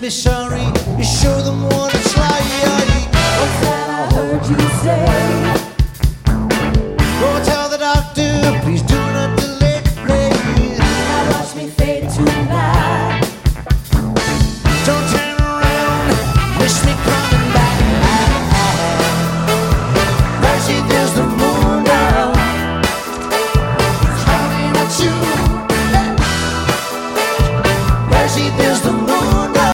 be sorry. You show them what it's like. What's that I heard you say?